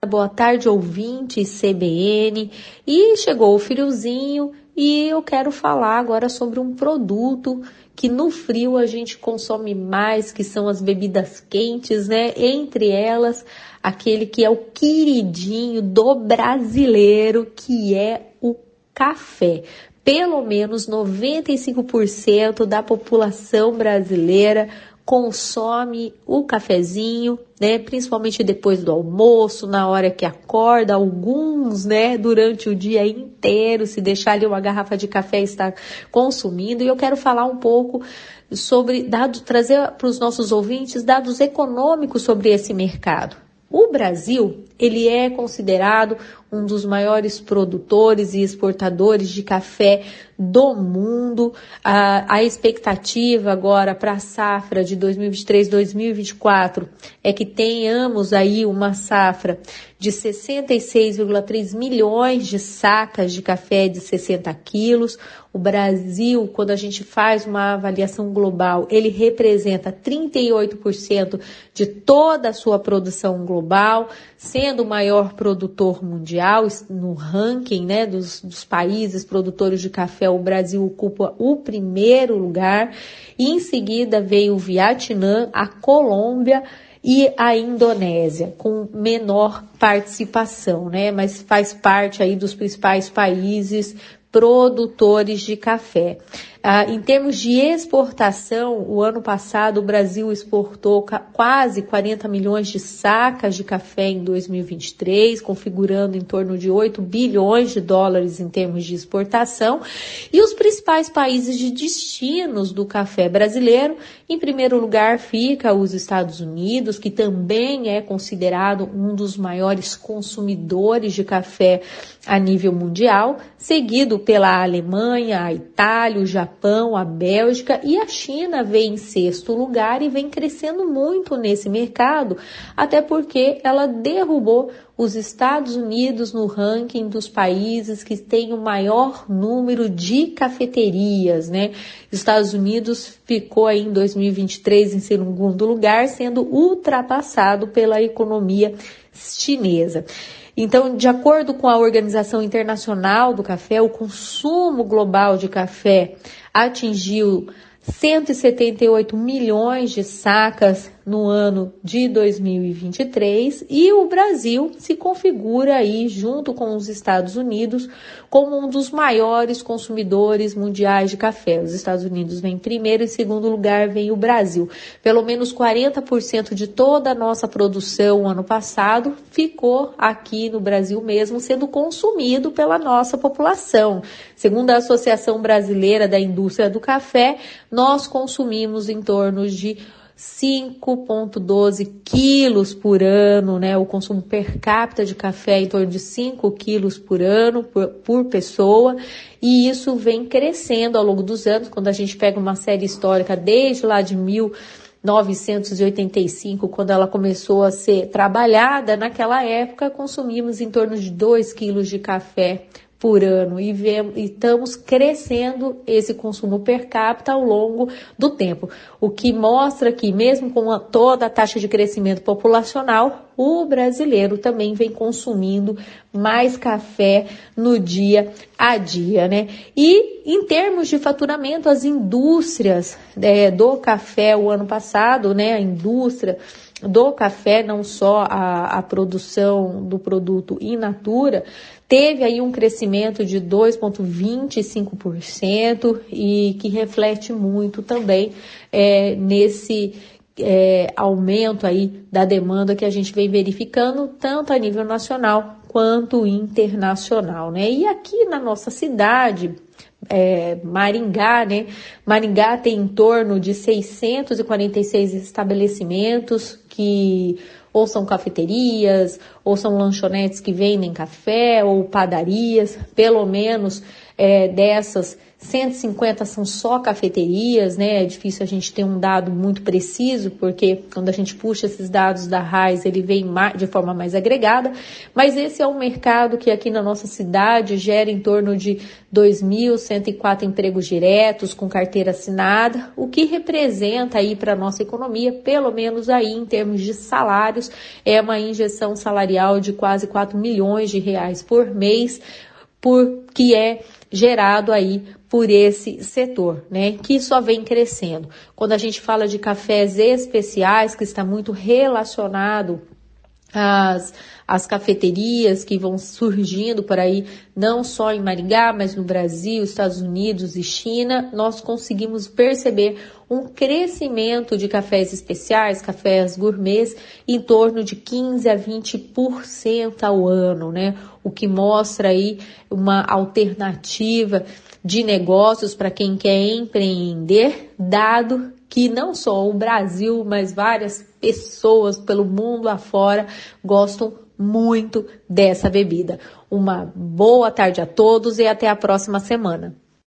Boa tarde, ouvintes CBN. E chegou o friozinho e eu quero falar agora sobre um produto que no frio a gente consome mais, que são as bebidas quentes, né? Entre elas, aquele que é o queridinho do brasileiro, que é o café. Pelo menos 95% da população brasileira consome o cafezinho, né? Principalmente depois do almoço, na hora que acorda, alguns, né? Durante o dia inteiro, se deixar ali uma garrafa de café está consumindo. E eu quero falar um pouco sobre dados, trazer para os nossos ouvintes dados econômicos sobre esse mercado. O Brasil, ele é considerado um dos maiores produtores e exportadores de café do mundo. A expectativa agora para a safra de 2023-2024 é que tenhamos aí uma safra de 66,3 milhões de sacas de café de 60 quilos. O Brasil, quando a gente faz uma avaliação global, ele representa 38% de toda a sua produção global, sendo o maior produtor mundial no ranking, né, dos países produtores de café. O Brasil ocupa o primeiro lugar e em seguida veio o Vietnã, a Colômbia e a Indonésia, com menor participação, né, mas faz parte aí dos principais países produtores de café. Em termos de exportação, o ano passado o Brasil exportou quase 40 milhões de sacas de café em 2023, configurando em torno de 8 bilhões de dólares em termos de exportação. E os principais países de destinos do café brasileiro, em primeiro lugar fica os Estados Unidos, que também é considerado um dos maiores consumidores de café a nível mundial, seguido pela Alemanha, a Itália, o Japão, a Bélgica, e a China vem em sexto lugar e vem crescendo muito nesse mercado, até porque ela derrubou os Estados Unidos no ranking dos países que têm o maior número de cafeterias, né? Os Estados Unidos ficou aí em 2023 em segundo lugar, sendo ultrapassado pela economia chinesa. Então, de acordo com a Organização Internacional do Café, o consumo global de café atingiu 178 milhões de sacas no ano de 2023 e o Brasil se configura aí junto com os Estados Unidos como um dos maiores consumidores mundiais de café. Os Estados Unidos vem em primeiro e em segundo lugar vem o Brasil. Pelo menos 40% de toda a nossa produção ano passado ficou aqui no Brasil mesmo, sendo consumido pela nossa população. Segundo a Associação Brasileira da Indústria do Café, nós consumimos em torno de 5,12 quilos por ano, né? O consumo per capita de café é em torno de 5 quilos por ano, por pessoa, e isso vem crescendo ao longo dos anos. Quando a gente pega uma série histórica desde lá de 1985, quando ela começou a ser trabalhada, naquela época consumimos em torno de 2 quilos de café por ano e estamos crescendo esse consumo per capita ao longo do tempo, o que mostra que mesmo com toda a taxa de crescimento populacional, o brasileiro também vem consumindo mais café no dia a dia, né? E em termos de faturamento, as indústrias do café o ano passado, né, a indústria do café, não só a produção do produto in natura, teve aí um crescimento de 2,25% e que reflete muito também nesse aumento aí da demanda que a gente vem verificando tanto a nível nacional quanto internacional, né? E aqui na nossa cidade, Maringá, né? Maringá tem em torno de 646 estabelecimentos que ou são cafeterias, ou são lanchonetes que vendem café, ou padarias. Pelo menos dessas 150 são só cafeterias, né? É difícil a gente ter um dado muito preciso, porque quando a gente puxa esses dados da RAIS, ele vem de forma mais agregada, mas esse é um mercado que aqui na nossa cidade gera em torno de 2.104 empregos diretos com carteira assinada, o que representa aí para a nossa economia, pelo menos aí em termos de salários, é uma injeção salarial de quase 4 milhões de reais por mês, que é gerado aí por esse setor, né, que só vem crescendo. Quando a gente fala de cafés especiais, que está muito relacionado às cafeterias que vão surgindo por aí, não só em Maringá, mas no Brasil, Estados Unidos e China, nós conseguimos perceber um crescimento de cafés especiais, cafés gourmets, em torno de 15 a 20% ao ano, né? O que mostra aí uma alternativa de negócios para quem quer empreender, dado que não só o Brasil, mas várias pessoas pelo mundo afora gostam muito dessa bebida. Uma boa tarde a todos e até a próxima semana.